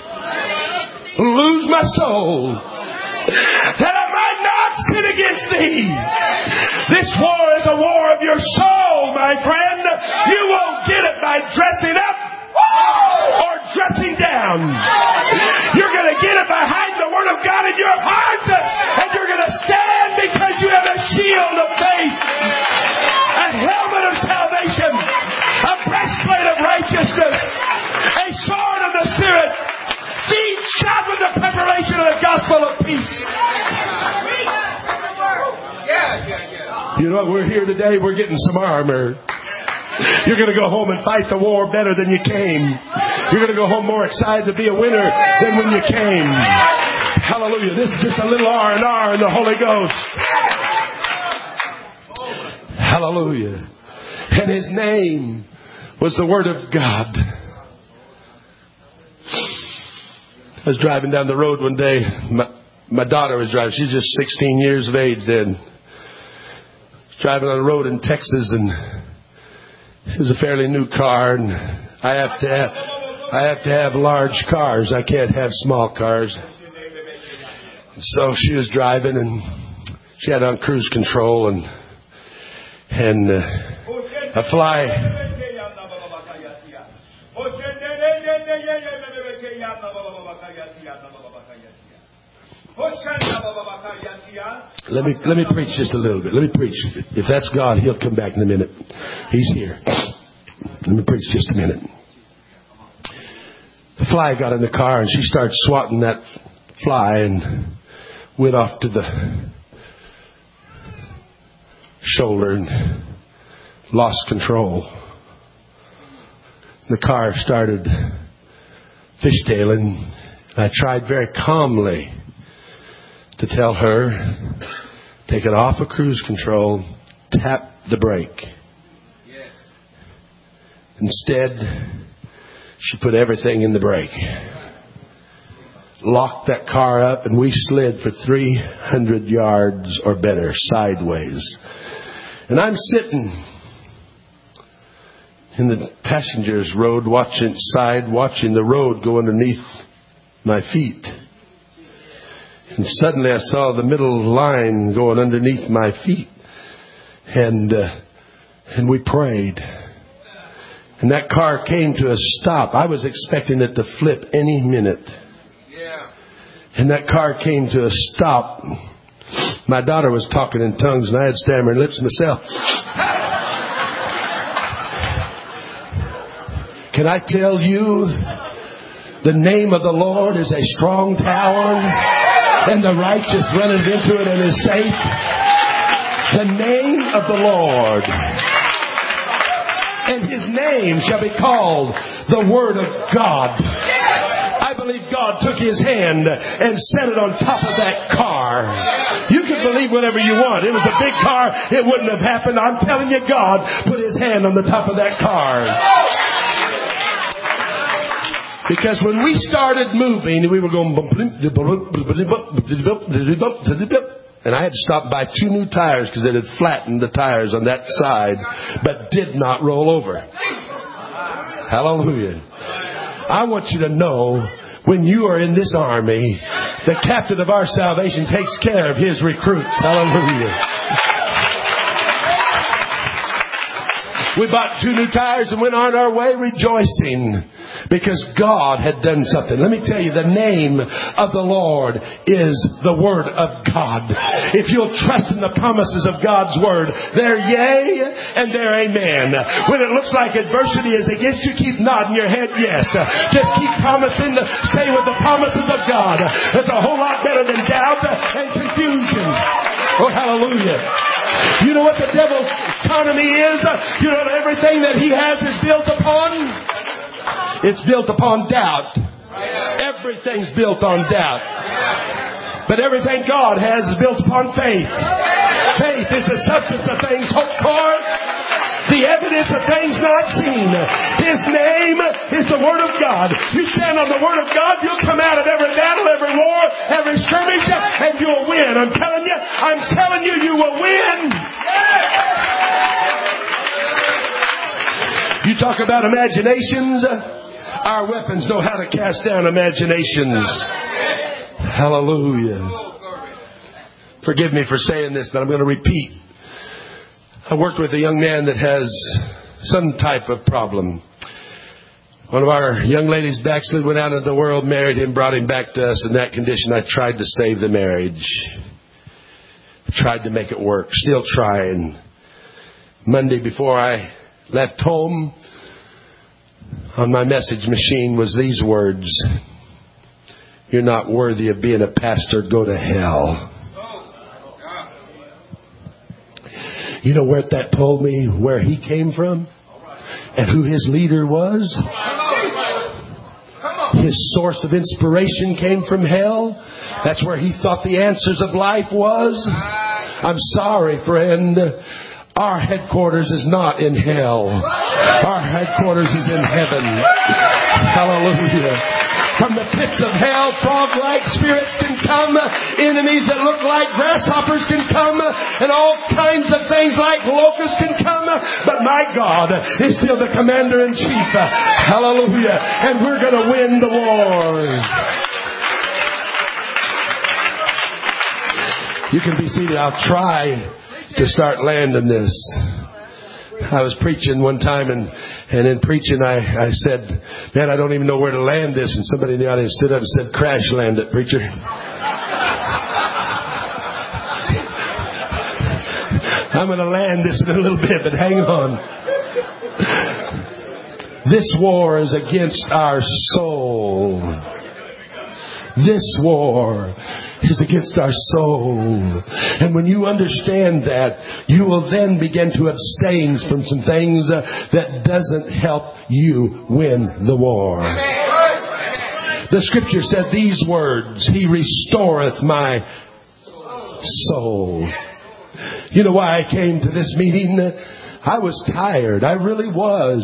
lose my soul, that I might not sin against Thee. This war is a war of your soul, my friend. You won't get it by dressing up or dressing down. You're going to get it by hiding the Word of God in your heart, and you're going to stand because you have a shield of faith, a helmet of salvation, a breastplate of righteousness, a sword of the Spirit, feet shod with the preparation of the gospel of peace. You know, we're here today, we're getting some armor. You're going to go home and fight the war better than you came. You're going to go home more excited to be a winner than when you came. Hallelujah. This is just a little R&R in the Holy Ghost. Hallelujah. And His name was the Word of God. I was driving down the road one day. My daughter was driving. She's just 16 years of age then. Driving on the road in Texas, and it was a fairly new car, and I have to have large cars. I can't have small cars. So she was driving, and she had on cruise control, and a fly. Let me preach just a little bit. Let me preach. If that's God, He'll come back in a minute. He's here. Let me preach just a minute. The fly got in the car, and she started swatting that fly and went off to the shoulder and lost control. The car started fishtailing. I tried very calmly to tell her, take it off of cruise control, tap the brake. Yes. Instead, she put everything in the brake. Locked that car up, and we slid for 300 yards or better sideways. And I'm sitting in the passenger's road watching the road go underneath my feet. And suddenly I saw the middle line going underneath my feet. And we prayed. And that car came to a stop. I was expecting it to flip any minute. And that car came to a stop. My daughter was talking in tongues and I had stammering lips myself. Can I tell you, the name of the Lord is a strong tower, and the righteous runneth into it and is safe. The name of the Lord, and His name shall be called the Word of God. I believe God took His hand and set it on top of that car. You can believe whatever you want. It was a big car. It wouldn't have happened. I'm telling you, God put His hand on the top of that car. Because when we started moving, we were going... And I had to stop and buy 2 new tires because it had flattened the tires on that side, but did not roll over. Hallelujah. I want you to know, when you are in this army, the captain of our salvation takes care of his recruits. Hallelujah. We bought 2 new tires and went on our way rejoicing. Because God had done something. Let me tell you, the name of the Lord is the Word of God. If you'll trust in the promises of God's Word, they're yea and they're amen. When it looks like adversity is against you, keep nodding your head yes. Just keep promising to stay with the promises of God. That's a whole lot better than doubt and confusion. Oh, hallelujah. You know what the devil's economy is? You know everything that he has is built upon? It's built upon doubt. Everything's built on doubt. But everything God has is built upon faith. Faith is the substance of things hoped for, the evidence of things not seen. His name is the Word of God. You stand on the Word of God, you'll come out of every battle, every war, every skirmish, and you'll win. I'm telling you, you will win. You talk about imaginations. Our weapons know how to cast down imaginations. Hallelujah. Forgive me for saying this, but I'm going to repeat. I worked with a young man that has some type of problem. One of our young ladies backslid, went out into the world, married him, brought him back to us. In that condition, I tried to save the marriage. Tried to make it work. Still trying. Monday before I left home, on my message machine was these words: "You're not worthy of being a pastor. Go to hell." You know where that told me where he came from and who his leader was? His source of inspiration came from hell. That's where he thought the answers of life was. I'm sorry, friend. Our headquarters is not in hell. Our headquarters is in heaven. Hallelujah. From the pits of hell, frog-like spirits can come. Enemies that look like grasshoppers can come. And all kinds of things like locusts can come. But my God is still the commander-in-chief. Hallelujah. And we're going to win the war. You can be seated. I'll try to start landing this. I was preaching one time, and in preaching I said, "Man, I don't even know where to land this." And somebody in the audience stood up and said, "Crash land it, preacher." I'm going to land this in a little bit, but hang on. This war is against our soul. This war is against our soul. And when you understand that, you will then begin to abstain from some things that doesn't help you win the war. The scripture said these words: "He restoreth my soul." You know why I came to this meeting? I was tired. I really was.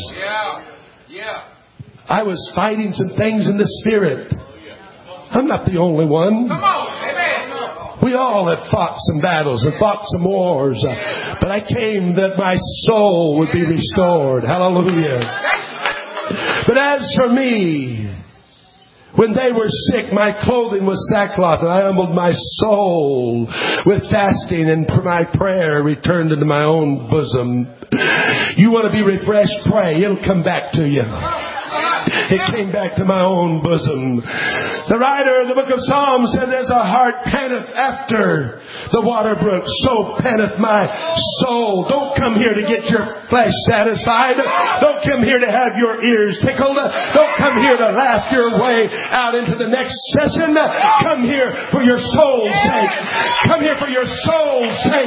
I was fighting some things in the spirit. I'm not the only one. Come on, amen. We all have fought some battles and fought some wars. But I came that my soul would be restored. Hallelujah. But as for me, When they were sick, my clothing was sackcloth, and I humbled my soul with fasting, and my prayer returned into my own bosom. You want to be refreshed? Pray. It'll come back to you. It came back to my own bosom. The writer of the book of Psalms said, as a heart panteth after the water brook, so panteth my soul. Don't come here to get your flesh satisfied. Don't come here to have your ears tickled. Don't come here to laugh your way out into the next session. Come here for your soul's sake. Come here for your soul's sake.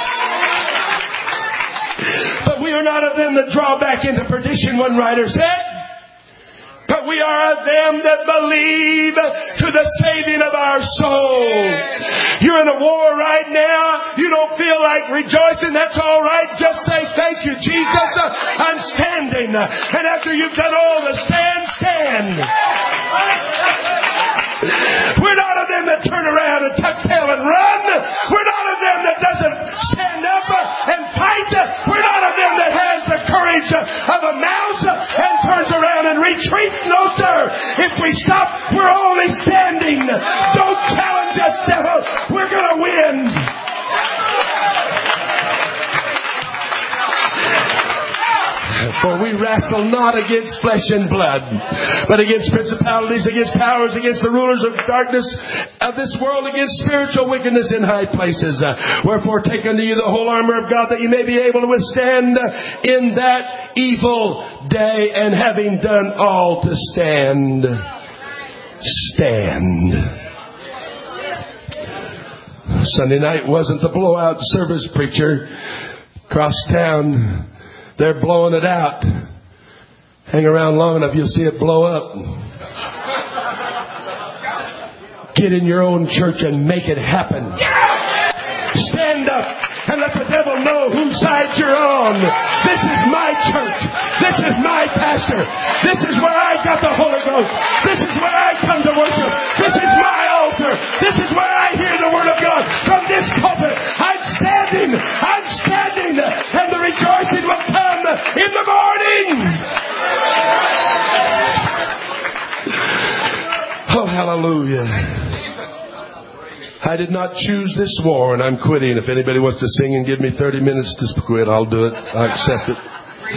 But we are not of them that draw back into perdition, one writer said. But we are of them that believe to the saving of our soul. You're in a war right now. You don't feel like rejoicing. That's all right. Just say, thank you, Jesus. I'm standing. And after you've done all the stand. We're not of them that turn around and tuck tail and run. We're not of them that doesn't stand up and fight. We're not of them that has the courage of a mouse and turns around and retreats. No, sir. If we stop, we're only standing. Don't challenge us, devil. We're going to win. For we wrestle not against flesh and blood, but against principalities, against powers, against the rulers of darkness of this world, against spiritual wickedness in high places. Wherefore take unto you the whole armor of God, that you may be able to withstand in that evil day, and having done all to stand. Stand. Sunday night wasn't the blowout service, preacher. Across town, they're blowing it out. Hang around long enough, you'll see it blow up. Get in your own church and make it happen. Stand up and let the devil know whose side you're on. This is my church. This is my pastor. This is where I got the Holy Ghost. This is where I come to worship. This is my altar. This is where I hear the Word of God. From this pulpit, I'm standing. I'm standing. And the rejoicing will come in the morning. Oh, hallelujah. I did not choose this war, and I'm quitting. If anybody wants to sing and give me 30 minutes to quit, I'll do it. I'll accept it.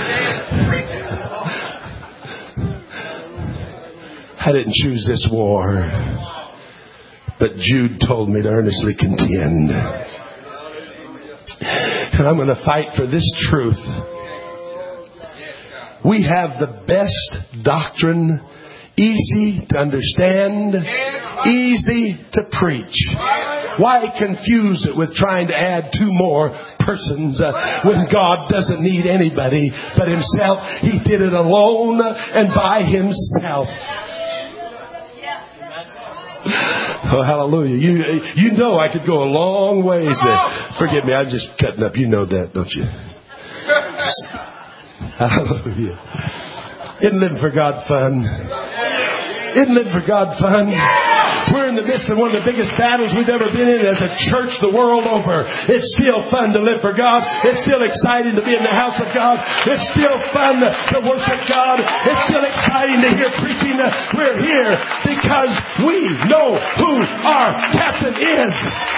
I didn't choose this war, but Jude told me to earnestly contend. And I'm going to fight for this truth. We have the best doctrine, easy to understand, easy to preach. Why confuse it with trying to add two more persons when God doesn't need anybody but Himself? He did it alone and by Himself. Oh, hallelujah. You know I could go a long ways there. Forgive me, I'm just cutting up. You know that, don't you? Hallelujah. Isn't living for God fun? Isn't living for God fun? We're in the midst of one of the biggest battles we've ever been in as a church the world over. It's still fun to live for God. It's still exciting to be in the house of God. It's still fun to worship God. It's still exciting to hear preaching. We're here because we know who our captain is.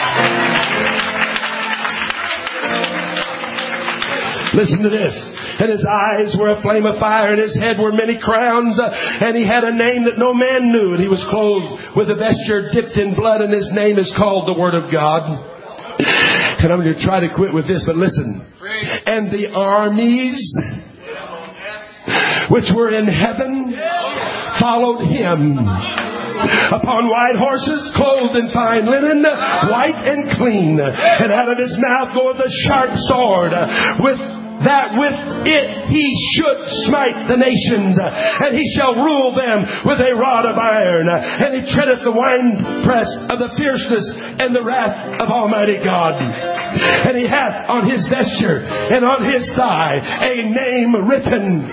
Listen to this. And his eyes were a flame of fire, and his head were many crowns, and he had a name that no man knew, and he was clothed with a vesture dipped in blood, and his name is called the Word of God. And I'm going to try to quit with this, but listen. And the armies which were in heaven followed him upon white horses, clothed in fine linen, white and clean. And out of his mouth goeth a sharp sword, with it he should smite the nations, and he shall rule them with a rod of iron. And he treadeth the winepress of the fierceness and the wrath of Almighty God. And he hath on his vesture and on his thigh a name written: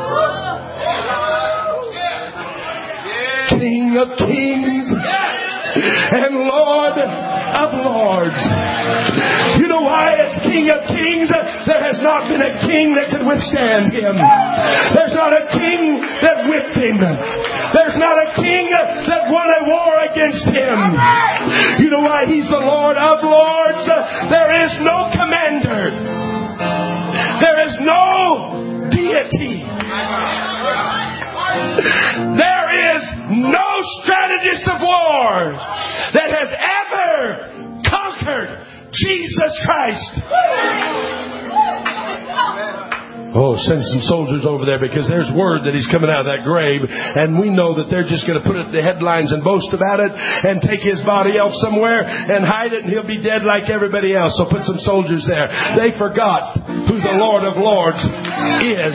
King of Kings and Lord of Lords. You know why it's King of Kings? There has not been a king that could withstand Him. There's not a king that whipped Him. There's not a king that won a war against Him. You know why He's the Lord of Lords? There is no commander. There is no deity. There is no strategist of war that has ever conquered Jesus Christ. Oh, send some soldiers over there, because there's word that He's coming out of that grave, and we know that they're just going to put it in the headlines and boast about it and take His body off somewhere and hide it, and He'll be dead like everybody else. So put some soldiers there. They forgot who the Lord of Lords is.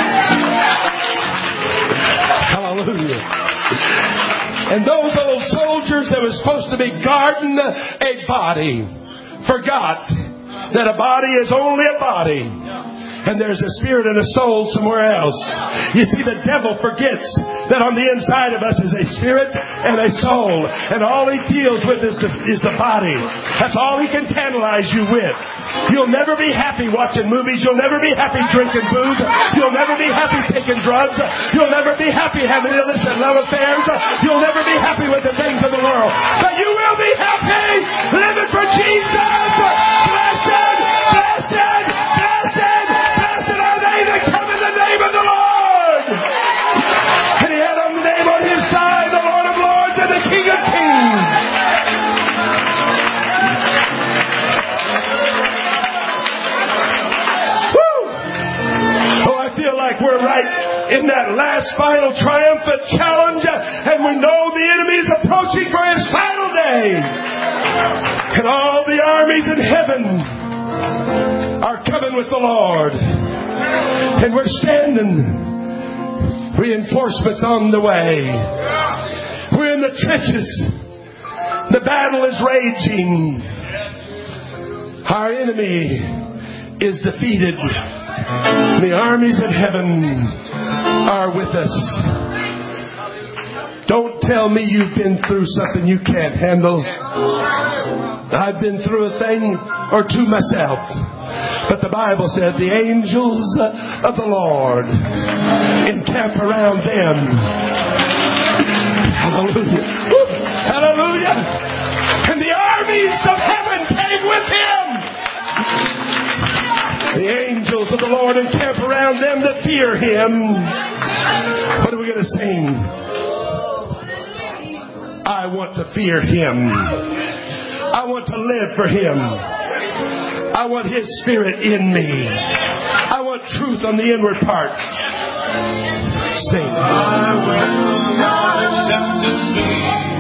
Hallelujah. And those old soldiers that were supposed to be guarding a body forgot that a body is only a body. And there's a spirit and a soul somewhere else. You see, the devil forgets that on the inside of us is a spirit and a soul. And all he deals with is the body. That's all he can tantalize you with. You'll never be happy watching movies. You'll never be happy drinking booze. You'll never be happy taking drugs. You'll never be happy having illicit love affairs. You'll never be happy with the things of the world. But you will be happy living for Jesus. Blessed, blessed, blessed. Of the Lord. And He had on the name on His side, the Lord of Lords and the King of Kings. Woo! Oh, I feel like we're right in that last final triumphant challenge, and we know the enemy is approaching for his final day. And all the armies in heaven are coming with the Lord. And we're standing. Reinforcements on the way. We're in the trenches. The battle is raging. Our enemy is defeated. The armies of heaven are with us. Don't tell me you've been through something you can't handle. I've been through a thing or two myself. But the Bible said the angels of the Lord encamp around them. Hallelujah. Woo. Hallelujah. And the armies of heaven came with Him. The angels of the Lord encamp around them that fear Him. What are we going to sing? I want to fear Him. I want to live for Him. I want His Spirit in me. I want truth on the inward parts. Sing. I will not accept defeat.